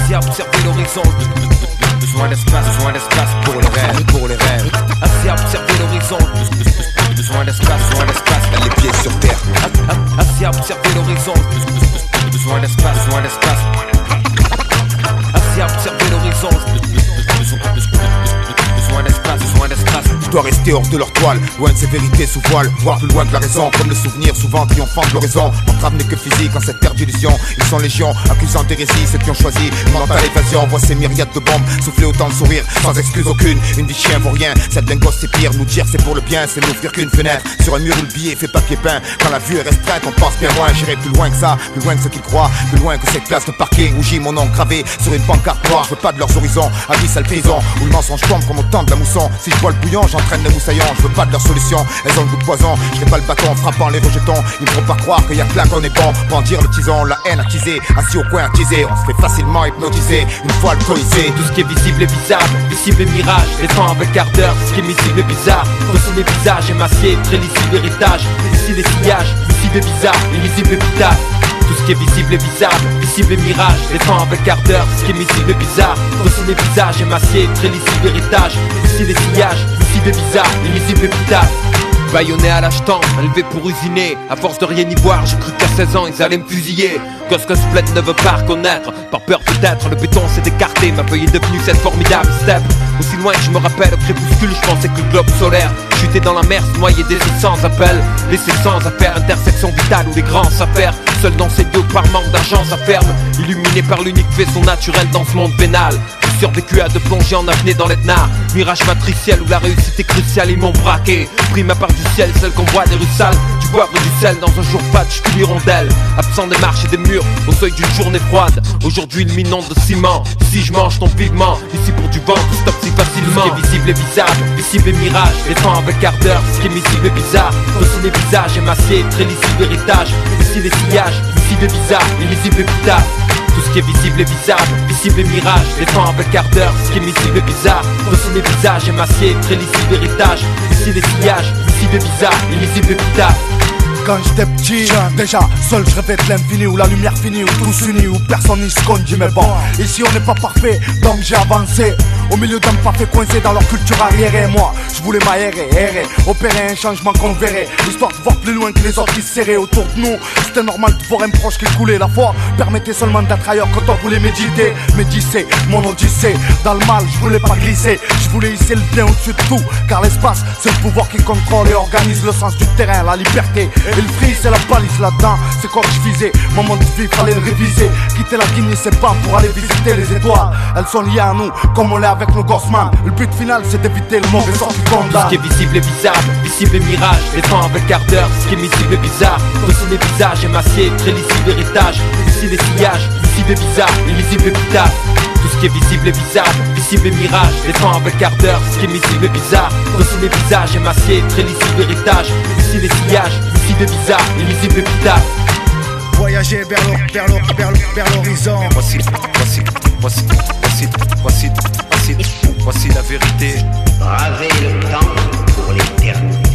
Assis à observer l'horizon. Besoin d'espace pour les rêves. Assis à observer l'horizon. Besoin d'espace, les pieds sur terre. Assis à observer l'horizon. Besoin d'espace. Assis à observer l'horizon. Besoin d'espace. Je dois rester hors de leur toile, loin de ces vérités sous voile, voir plus loin que la raison, comme le souvenir souvent triomphant de l'horizon. L'entrave n'est que physique en cette terre d'illusion. Ils sont légion, accusant d'hérésie ceux qui ont choisi mentale évasion. Voit ces myriades de bombes souffler autant de sourires, sans excuse aucune. Une vie de chien vaut rien, celle d'un gosse c'est pire. Nous dire c'est pour le bien, c'est n'ouvrir qu'une fenêtre sur un mur où le billet fait papier peint. Quand la vue est restreinte, on pense bien loin. J'irai plus loin que ça, plus loin que ce qu'ils croient, plus loin que cette place de parking où j'ai mon nom gravé sur une pancarte noire. Je veux pas de leurs horizons, avis sale prison où le mensonge tombe comme au temps de la mousson. Si je bois le bouillon, j'entraîne les moussaillons. Je veux pas de leur solution, elles ont le goût de poison. Je pas le bâton frappant les rejetons. Ils ne vont pas croire qu'il y a que là qu'on est bon. Brandir le tison, la haine attisée, assis au coin attisé. On se fait facilement hypnotiser, une fois alcoolisé. Tout ce qui est visible est bizarre, visible est mirage. Les temps avec ardeur, ce qui est visible est bizarre. Reçu les visages émaciés, très lisible héritage. Ici les sillages, visible est bizarre, invisible est bizarre. Tout ce qui est visible est bizarre, visible est mirage. Les temps avec ardeur, ce qui est visible est bizarre. Reçu les visages émaciés, très lisible héritage. Ici les sillages, visible est bizarre, invisible est bizarre. Baïonné à l'âge-temps, élevé pour usiner. À force de rien y voir, j'ai cru qu'à 16 ans ils allaient me fusiller. Gosse Splet ne veut pas reconnaître, par peur peut-être, le béton s'est écarté. Ma feuille est devenue cette formidable step. Aussi loin que je me rappelle, au crépuscule, je pensais que le globe solaire chutait dans la mer, se noyait des eaux sans appel. Laissé sans affaire, intersection vitale où les grands s'affairent. Seul dans ces lieux par manque d'argent ça ferme. Illuminé par l'unique faisceau naturel dans ce monde pénal. J'ai survécu à de plonger en apnée dans l'Etna. Mirage matriciel où la réussite est cruciale, ils m'ont braqué. Pris ma part du ciel, celle qu'on voit des rues sales. Du poivre et du sel dans un jour fade, je suis l'hirondelle. Absent des marches et des murs, au seuil d'une journée froide. Aujourd'hui une m'inonde de ciment. Si je mange ton pigment, ici pour du vent, tout stop si facilement. Ce qui est visible est bizarre, visible est mirage. Les temps avec ardeur, ce qui est visible est bizarre. Reçu les visages émaciés, très lisible héritage. Ici les sillages, visible est bizarre, invisible est bizarre. Tout ce qui est visible est bizarre, visible est mirage. Les temps avec ardeur, ce qui est visible est bizarre. Reçu les visages émaciés, très lisible héritage. Ici les sillages, visible est bizarre, invisible est bizarre. Quand j'étais petit, déjà seul je rêvais de l'infini, où la lumière finit, où tous unis, où personne n'y se conduit. Mais bon, ici on n'est pas parfait, donc j'ai avancé au milieu d'un parfait coincé dans leur culture arriérée. Moi, je voulais m'aérer, errer, opérer un changement qu'on verrait, histoire de voir plus loin que les autres qui se serraient autour de nous. C'était normal de voir un proche qui coulait. La foi permettait seulement d'être ailleurs quand on voulait méditer. Méditer, mon odyssée, dans le mal je voulais pas glisser. Je voulais hisser le bien au-dessus de tout, car l'espace c'est le pouvoir qui contrôle et organise le sens du terrain, la liberté. Et le free c'est la palisse là-dedans, c'est quoi que je visais. Mon mode de vie fallait le réviser. Quitter la Guinée c'est pas pour aller visiter les étoiles. Elles sont liées à nous comme on l'est avec nos Gossman. Le but final c'est d'éviter le mauvais sort qui condamne. Tout ce qui est visible est bizarre, visible est mirage. Les temps avec ardeur, ce qui est visible est bizarre. Reçu les visages émaciés, très lisible héritage. Ici les sillages, visible est bizarre, invisible est bizarre. Tout ce qui est visible est bizarre, visible est mirage. Les temps avec ardeur, ce qui est visible est bizarre. Reçu les visages émaciés, très lisible héritage. Ici les sillages, visible est bizarre, invisible est bizarre. Voyager vers l'horizon. Voici la vérité. Braver le temps pour l'éternité.